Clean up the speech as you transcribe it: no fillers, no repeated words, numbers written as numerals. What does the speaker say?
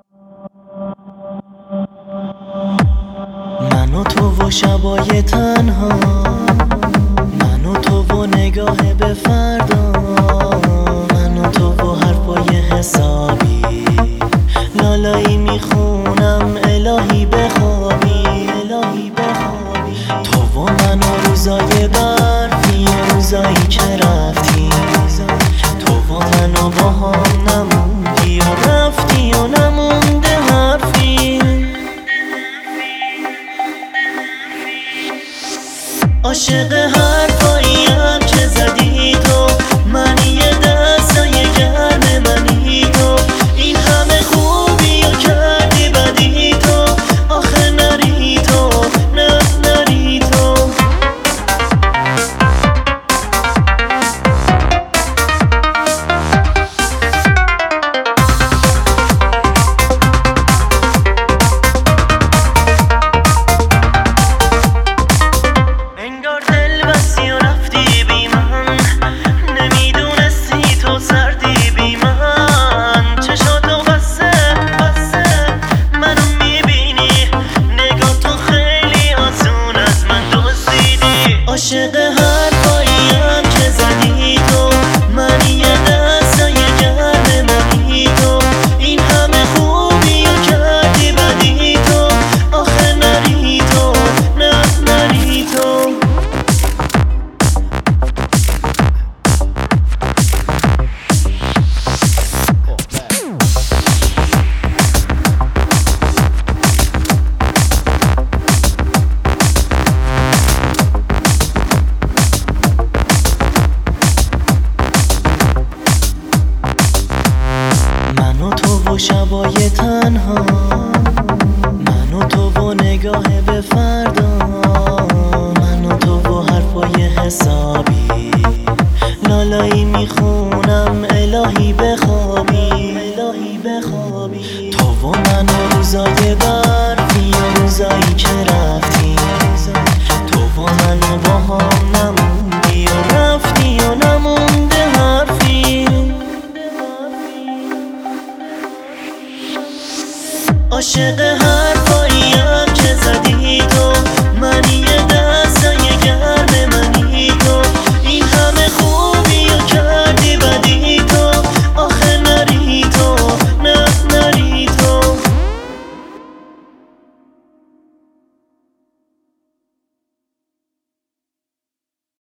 من و تو و شبای تنها، من و تو و نگاه به فردا، من و تو و حرفای حسابی، لالایی میخونم الهی بخوابی، الهی بخوابی. تو و من و روزای برفی و روزایی که رفتی، تو و من و با هم نموندی و رفتی و نمونده حرفی. عاشق حرفاییم که زدی تو، منی یه دستای گرم منی تو، این همه خوبی و کردی بدی تو، آخه نری تو، نه نری تو. انگار دل بستی و رفتی بی من، نمیدونستی تو سردی بی من، چشاتو بسته بسته منو میبینی، نگاه تو خیلی آسون از من دزدیدی. عاشق حرفاییم که زدی تو، منی یه دستای گرم منی تو، این همه خوبی و کردی بدی تو، آخه نری تو، نه نری تو. من و تو و شبای تنها، من و تو و نگاه به فردا، من و تو و حرفای حسابی، لالایی میخونم الهی بخوابی، الهی بخوابی. تو و من و روزای برفی و روزایی که رفتی، تو و من و با هم نموندی و رفتی و نمونده حرفی. عاشق